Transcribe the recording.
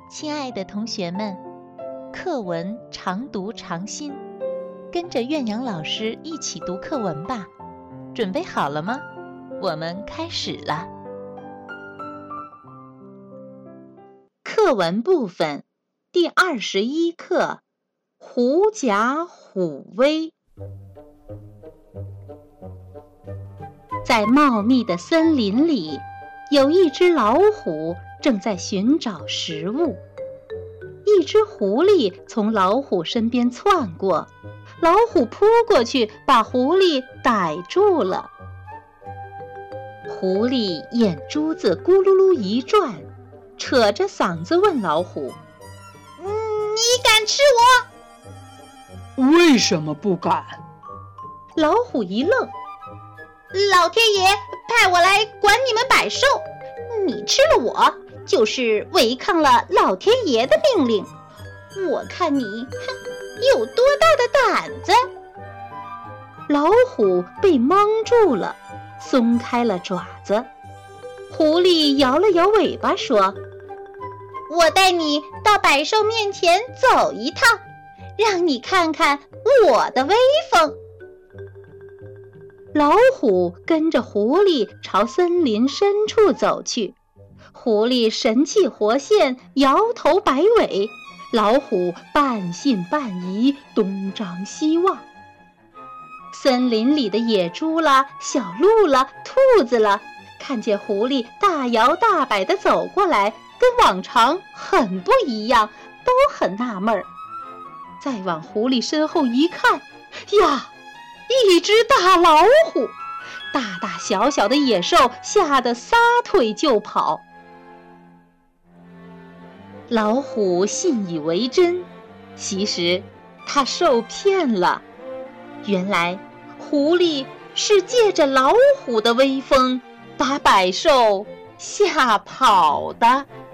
亲爱的同学们，课文常读常新，跟着苑阳老师一起读课文吧。准备好了吗？我们开始了。课文部分第21课，狐假虎威。在茂密的森林里，有一只老虎正在寻找食物。一只狐狸从老虎身边窜过，老虎扑过去把狐狸逮住了。狐狸眼珠子咕噜噜一转，扯着嗓子问老虎：“ 你敢吃我？”“ 为什么不敢？” 老虎一愣：“ 老天爷派我来管你们百兽，你吃了我，就是违抗了老天爷的命令。我看你有多大的胆子！” 老虎被蒙住了，松开了爪子。狐狸摇了摇尾巴说：“ 我带你到百兽面前走一趟，让你看看我的威风。” 老虎跟着狐狸朝森林深处走去，狐狸神气活现，摇头摆尾，老虎半信半疑，东张西望。森林里的野猪啦、小鹿啦、兔子啦，看见狐狸大摇大摆地走过来，跟往常很不一样，都很纳闷儿。再往狐狸身后一看，呀，一只大老虎，大大小小的野兽吓得撒腿就跑。老虎信以为真，其实他受骗了。原来狐狸是借着老虎的威风把百兽吓跑的。